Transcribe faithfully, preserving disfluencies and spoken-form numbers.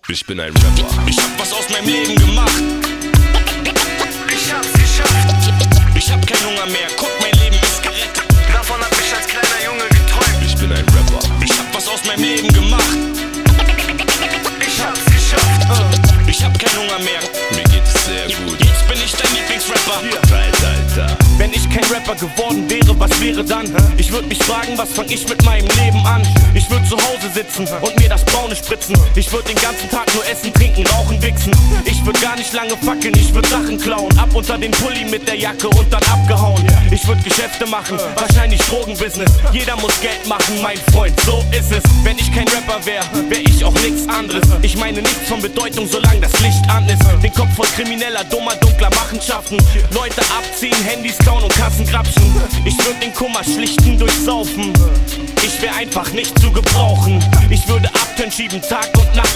Ich bin ein Rapper. Ich hab was aus meinem Leben gemacht. Ich hab's geschafft. Ich hab keinen Hunger mehr, guck, mein Leben ist gerettet. Davon hab ich als kleiner Junge geträumt. Ich bin ein Rapper. Ich hab was aus meinem Leben gemacht. Ich hab's geschafft. Ich hab keinen Hunger mehr. Mir geht es sehr gut. Jetzt bin ich dein Lieblingsrapper. Alter, Alter. Wenn ich kein Rapper geworden wäre, was wäre dann? Ich würd mich fragen, was fang ich mit meinem Leben an? Ich würd zu Hause sitzen und mir das Braune spritzen. Ich würd den ganzen Tag nur essen, trinken, rauchen, wichsen. Ich würd gar nicht lange fackeln, ich würd Sachen klauen. Ab unter den Pulli mit der Jacke und dann abgehauen. Ich würd Geschäfte machen, wahrscheinlich Drogenbusiness. Jeder muss Geld machen, mein Freund, so ist es. Wenn ich kein Rapper wär, wär ich auch nichts anderes. Ich meine nichts von Bedeutung, solange das Licht an ist. Den Kopf voll krimineller, dummer, dunkler Machenschaften. Leute abziehen, Handys klauen und Kassen grapschen. Ich würd den Kummer schlichten durch Saufen. Ich wär einfach nicht zu gebrauchen. Ich würde Abturn schieben, Tag und Nacht